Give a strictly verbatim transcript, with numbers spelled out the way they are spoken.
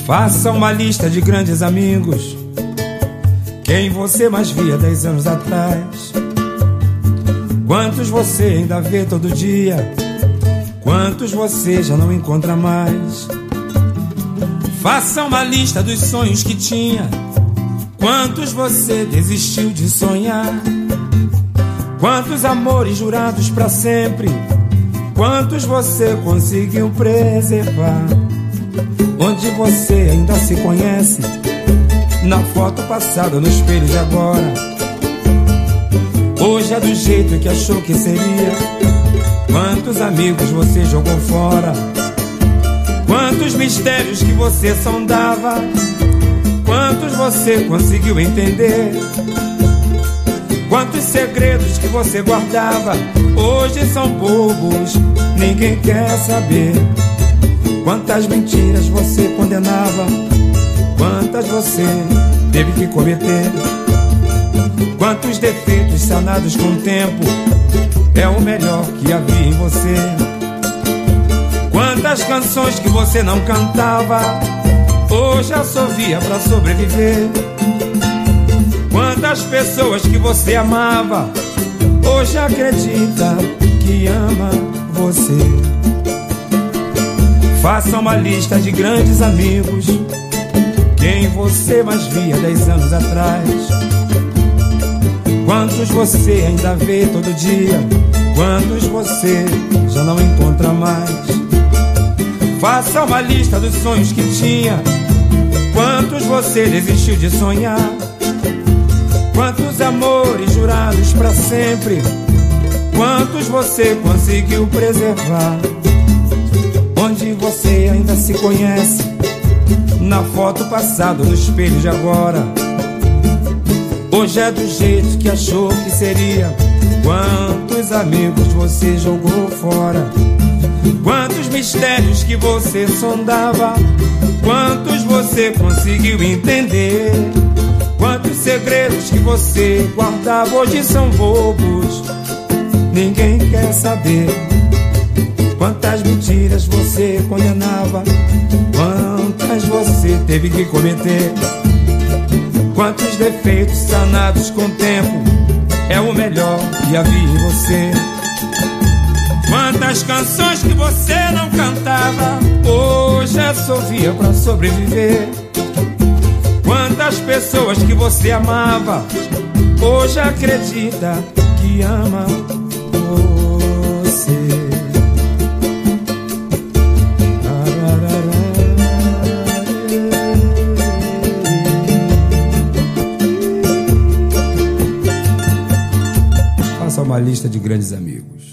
Faça uma lista de grandes amigos, quem você mais via dez anos atrás. Quantos você ainda vê todo dia, quantos você já não encontra mais. Faça uma lista dos sonhos que tinha, quantos você desistiu de sonhar. Quantos amores jurados pra sempre, quantos você conseguiu preservar. Onde você ainda se conhece, na foto passada, no espelho de agora. Hoje é do jeito que achou que seria. Quantos amigos você jogou fora. Quantos mistérios que você sondava, quantos você conseguiu entender. Quantos segredos que você guardava, hoje são bobos, ninguém quer saber. Quantas mentiras você condenava, quantas você teve que cometer. Quantos defeitos sanados com o tempo, é o melhor que havia em você. Quantas canções que você não cantava, hoje assovia pra sobreviver. Quantas pessoas que você amava, hoje acredita que ama você. Faça uma lista de grandes amigos, quem você mais via dez anos atrás. Quantos você ainda vê todo dia, quantos você já não encontra mais. Faça uma lista dos sonhos que tinha, quantos você desistiu de sonhar. Quantos amores jurados pra sempre, quantos você conseguiu preservar. Onde você ainda se conhece, na foto passada, no espelho de agora. Hoje é do jeito que achou que seria. Quantos amigos você jogou fora. Quantos mistérios que você sondava, quantos você conseguiu entender. Quantos segredos que você guardava, hoje são bobos, ninguém quer saber. Quantas mentiras você condenava, quantas você teve que cometer. Quantos defeitos sanados com o tempo, é o melhor que havia em você. Quantas canções que você não cantava, hoje assovia pra sobreviver. Quantas pessoas que você amava, hoje acredita que ama você. Faça uma lista de grandes amigos.